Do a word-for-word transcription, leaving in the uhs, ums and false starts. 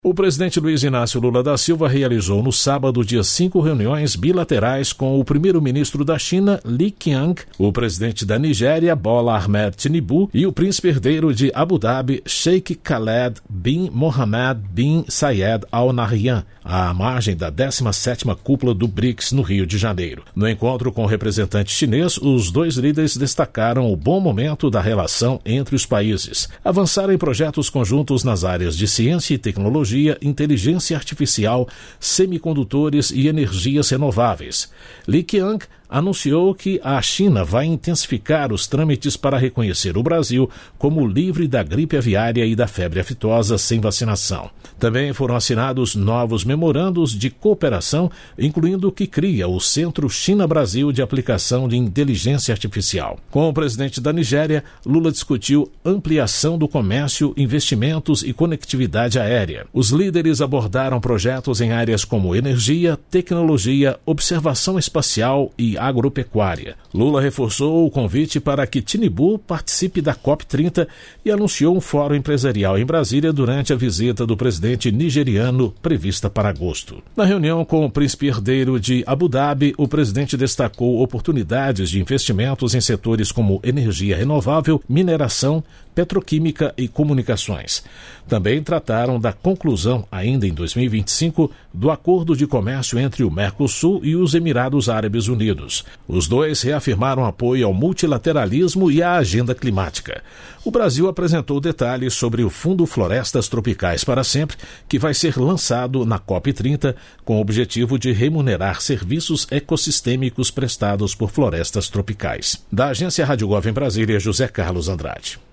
O presidente Luiz Inácio Lula da Silva realizou no sábado, dia cinco, reuniões bilaterais com o primeiro-ministro da China, Li Qiang, o presidente da Nigéria, Bola Ahmed Tinubu, e o príncipe herdeiro de Abu Dhabi, Sheikh Khaled bin Mohammed bin Zayed Al Nahyan, à margem da décima sétima cúpula do B R I C S no Rio de Janeiro. No encontro com o representante chinês, os dois líderes destacaram o bom momento da relação entre os países, avançaram em projetos conjuntos nas áreas de ciência e tecnologia, inteligência artificial, semicondutores e energias renováveis. Li Qiang anunciou que a China vai intensificar os trâmites para reconhecer o Brasil como livre da gripe aviária e da febre aftosa sem vacinação. Também foram assinados novos memorandos de cooperação, incluindo o que cria o Centro China-Brasil de Aplicação de Inteligência Artificial. Com o presidente da Nigéria, Lula discutiu ampliação do comércio, investimentos e conectividade aérea. Os líderes abordaram projetos em áreas como energia, tecnologia, observação espacial e agropecuária. Lula reforçou o convite para que Tinubu participe da COP trinta e anunciou um fórum empresarial em Brasília durante a visita do presidente nigeriano prevista para agosto. Na reunião com o príncipe herdeiro de Abu Dhabi, o presidente destacou oportunidades de investimentos em setores como energia renovável, mineração, petroquímica e comunicações. Também trataram da conclusão, ainda em dois mil e vinte e cinco, do acordo de comércio entre o Mercosul e os Emirados Árabes Unidos. Os dois reafirmaram apoio ao multilateralismo e à agenda climática. O Brasil apresentou detalhes sobre o Fundo Florestas Tropicais para Sempre, que vai ser lançado na COP trinta, com o objetivo de remunerar serviços ecossistêmicos prestados por florestas tropicais. Da Agência Rádio Gov em Brasília, José Carlos Andrade.